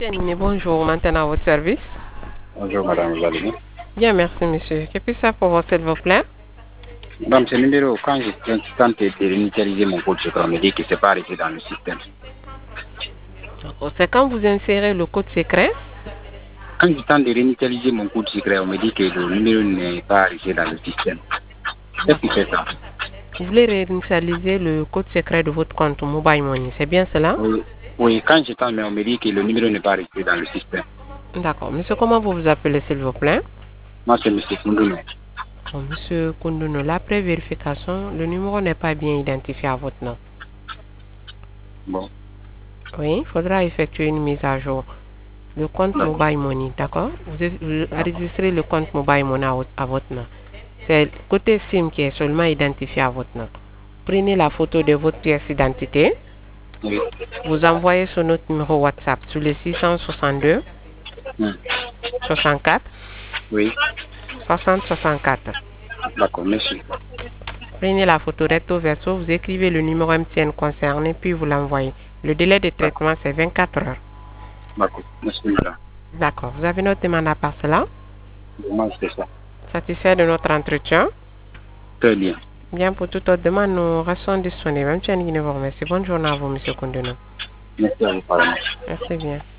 Terminé, bonjour, maintenant à votre service. Bonjour madame, vous allez bien? Bien, merci monsieur. Que puis-je faire pour vous, s'il vous plaît? Madame, ce numéro, quand je tente de réinitialiser mon code secret, on me dit que c'est pas arrêté dans le système. C'est quand vous insérez le code secret. Quand je tente de réinitialiser mon code secret, on me dit que le numéro n'est pas arrêté dans le système. Qu'est-ce qui fait ça? Vous voulez réinitialiser le code secret de votre compte Mobile Money, c'est bien cela? Oui, oui, quand je tente, mais on me dit que le numéro n'est pas arrêté dans le système. D'accord. Monsieur, comment vous vous appelez, s'il vous plaît? Moi, c'est M. Koundounou. Bon, monsieur Koundounou, après vérification, le numéro n'est pas bien identifié à votre nom. Bon, Oui, il faudra effectuer une mise à jour. Le compte d'accord. Mobile Money, d'accord? Vous enregistrez le compte Mobile Money à votre nom. C'est le côté SIM qui est seulement identifié à votre nom. Prenez la photo de votre pièce d'identité. Oui. Vous envoyez sur notre numéro WhatsApp sur le 662 Hmm. 64 Oui, 60 64. d'accord, merci. Prenez la photo recto verso, vous écrivez le numéro MTN concerné, puis vous l'envoyez. Le délai de D'accord, traitement, c'est 24 heures. d'accord, merci madame. D'accord. Vous avez notre demande à part cela? Moi, c'est ça. Satisfait de notre entretien? Très bien. Bien, pour toute autre demande, nous restons disponibles. MTN vous remercie. Bonne journée à vous, monsieur Koundounou. Merci à vous, pardon. Merci bien.